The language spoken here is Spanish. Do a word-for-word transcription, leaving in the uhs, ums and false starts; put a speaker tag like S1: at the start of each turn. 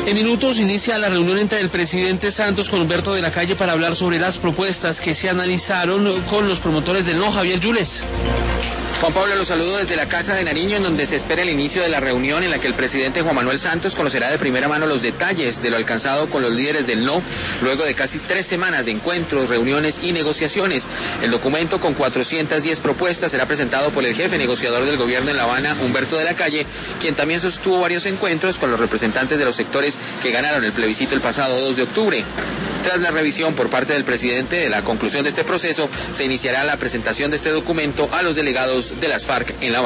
S1: En minutos inicia la reunión entre el presidente Santos con Humberto de la Calle para hablar sobre las propuestas que se analizaron con los promotores del no. Javier Yules.
S2: Juan Pablo, los saludo desde la Casa de Nariño, en donde se espera el inicio de la reunión en la que el presidente Juan Manuel Santos conocerá de primera mano los detalles de lo alcanzado con los líderes del no, luego de casi tres semanas de encuentros, reuniones y negociaciones. El documento con cuatrocientas diez propuestas será presentado por el jefe negociador del gobierno en La Habana, Humberto de la Calle, quien también sostuvo varios encuentros con los representantes de los sectores que ganaron el plebiscito el pasado dos de octubre. Tras la revisión por parte del presidente de la conclusión de este proceso, se iniciará la presentación de este documento a los delegados de las FARC en La Habana.